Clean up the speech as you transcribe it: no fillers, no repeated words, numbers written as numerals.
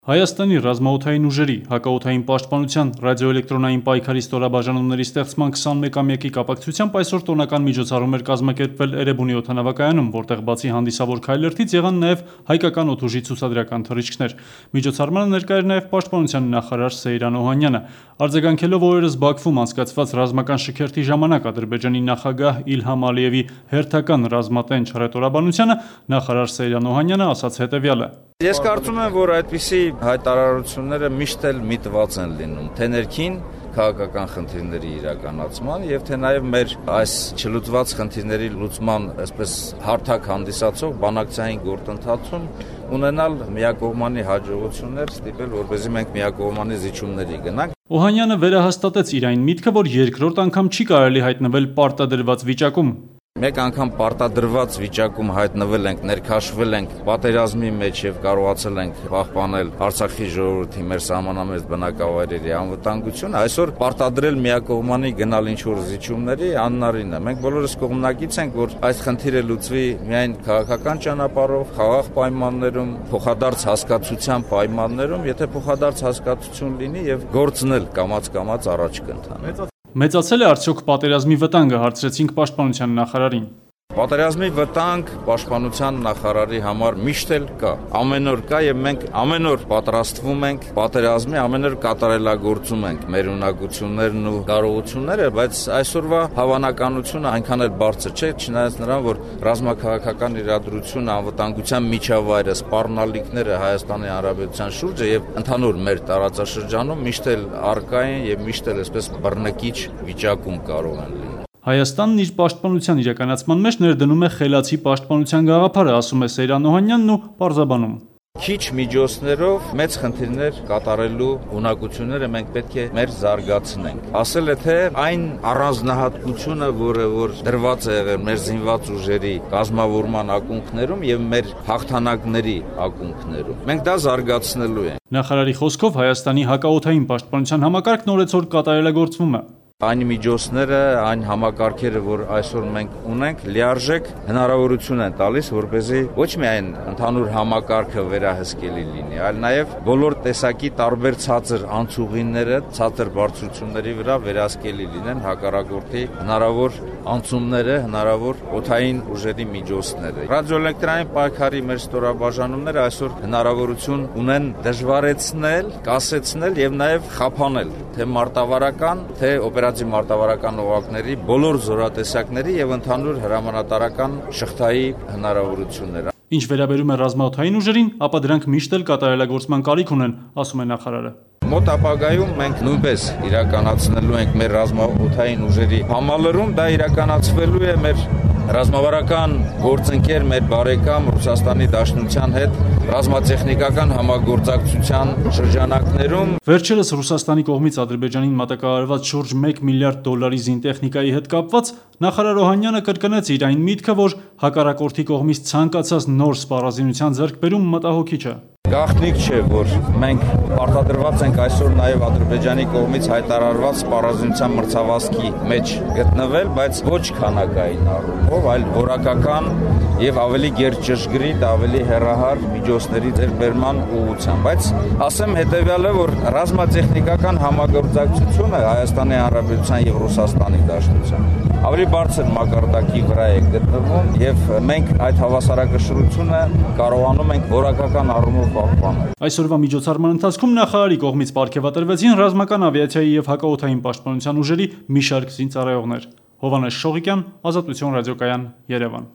Հայաստանի ռազմաօդային ուժերի, հակաօդային պաշտպանության, ռադիոէլեկտրոնային պայքարի ստորաբաժանումների ստեղծման 21-ամյակի կապակցությամբ այսօր տոնական միջոցառում էր կազմակերպվել Էրեբունի օդանավակայանում, որտեղ բացի հանդիսավոր քայլերթից եղան նաև հայկական օդուժի ցուցադրական թռիչքներ։ Միջոցառմանը ներկա էր նաև պաշտպանության նախարար Սեյրան Օհանյանը։ Արձագանքելով օրերս Բաքվում անցկացված ռազմական շքերթի ժամանակ Ադրբեջանի նախագահ Իլհամ Ալիևի հերթական ռազմատենչ հռետորաբանությանը, նախարար Սեյրան Օհանյանը ասաց հետևյալը. Ես կարծում եմ, որ այդպիսի հայտարարությունները միշտ էլ միտված են լինում, թե ներքին քաղաքական խնդիրների իրականացման եւ թե նաեւ մեր այս չլուծված խնդիրների լուծման այսպես հարթակ հանդիսացող բանակցային գործընթացում ունենալ միակողմանի հաջողություններ, ստիպել, որպեսզի մենք միակողմանի զիջումների գնանք։ Օհանյանը վերահաստատեց իր այն միտքը, որ երկրորդ անգամ չի կարելի հայտնվել պարտադրված վիճակում։ Մեկ անգամ պարտադրված վիճակում հայտնվել ենք, ներքաշվել ենք պատերազմի մեջ եւ կարողացել ենք պահպանել Արցախի ժողովրդի մեր սահմանամերձ բնակավայրերի անվտանգությունը, այսօր պարտադրել միակողմանի գնալ ինչ-որ զիջումների անհնարին է։ Մենք բոլորս կողմնակից ենք, որ այս խնդիրը լուծվի միայն քաղաքական ճանապարհով, խաղաղ պայմաններում, փոխադարձ հասկացության պայմաններում, եթե փոխադարձ հասկացություն լինի եւ գործնել կամաց-կամաց առաջ կընթանա։ Մեծացել է արդյոք պատերազմի վտանգը, հարցրեցինք պաշտպանության նախարարին։ Պատերազմի վտանգ պաշտպանության նախարարի համար միշտ էլ կա, ամեն օր կա եւ մենք ամեն օր պատրաստվում ենք պատերազմի, ամեն օր կատարելագործում ենք մեր ունակություններն ու կարողությունները, բայց այսօրվա հավանականությունը այնքան էլ բարձր չէ, չնայած նրան, որ ռազմաքաղաքական իրադրությունը, անվտանգության միջավայրը, սպառնալիքները Հայաստանի Հանրապետության շուրջը եւ ընդհանուր մեր տարածաշրջանում միշտ էլ առկա են եւ միշտ էլ այսպես բռնկիչ վիճակում կարող են լինել։ Հայաստանն իր պաշտպանության իրականացման մեջ ներդնում է խելացի պաշտպանության գաղափարը, ասում է Սեյրան Օհանյանն ու պարզաբանում. Քիչ միջոցներով մեծ խնդիրներ կատարելու ունակությունները մենք պետք է մեր զարգացնենք։ Ասել է թե այն առանձնահատկությունը, որը դրված է եղել մեր զինված ուժերի կազմավորման ակունքներում եւ մեր հաղթանակների ակունքներում, մենք դա զարգացնելու ենք։ Նախարարի խոսքով Հայաստանի հակաօդային պաշտպանության համակարգն օրեցօր կատարելագործվում է։ Այն միջոցները, այն համակարգերը, որ այսօր մենք ունենք, լիարժեք հնարավորություն են տալիս, որպեսզի ոչ միայն ընդհանուր համակարգը վերահսկելի լինի, այլ նաև բոլոր տեսակի տարբեր ցածր անցուղիները, ցածր բարձրությունների վրա վերահսկելի լինեն հակառակորդի հնարավոր անցումները, հնարավոր օդային ուժերի միջոցները։ Ռադիոէլեկտրոնային պայքարի մեր ստորաբաժանումները այսօր հնարավորություն ունեն դժվարեցնել, կասեցնել եւ նաև խափանել թե մարտավարական, թե մարտավարական օղակների բոլոր զորատեսակների եւ ընդհանուր հրամանատարական շղթայի հնարավորությունները։ Ինչ վերաբերում է ռազմաօդային ուժերին, ապա դրանք միշտ էլ կատարելագործման կարիք ունեն, ասում է նախարարը։ Մոտ ապագայում մենք նույնպես իրականացնելու ենք մեր ռազմաօդային ուժերի համալրում, դա իրականացվելու է մեր ռազմավարական գործընկեր, մեր բարեկամ Ռուսաստանի Դաշնության հետ ռազմատեխնիկական համագործակցության շրջանակներում։ Վերջերս Ռուսաստանի կողմից Ադրբեջանին մատակարարված շուրջ $1 միլիարդ զինտեխնիկայի հետ կապված նախարար Օհանյանը կրկնեց իր այն միտքը, որ հակառակորդի կողմից ցանկացած նոր սպառազինության ձեռքբերում մտահոգիչ է։ Գաղտնիք չէ, որ մենք պարտադրված ենք այսօր նաև Ադրբեջանի կողմից հայտարարված սպառազինության մրցավազքի մեջ գտնվել, բայց ոչ քանակային առումով, այլ որակական եւ ավելի գերճշգրիտ, ավելի հեռահար միջոցների ձեռքբերման ուղղությամբ։ Բայց ասեմ հետեւյալը, որ ռազմատեխնիկական համագործակցությունը Հայաստանի Հանրապետության եւ Ռուսաստանի Դաշնության ավելի բարձր մակարդակի վրա է գտնվում եւ մենք այդ հավասարակշռությունը կարողանում ենք որակական առումով պահպանել։ Այսօրվա միջոցառման ընթացքում նախարարի կողմից պարգևատրվեցին ռազմական ավիացիայի եւ հակաօդային պաշտպանության ուժերի մի շարք զինծառայողներ։ Հովհաննես Շողիկյան, Ազատություն ռադիոկայան, Երևան։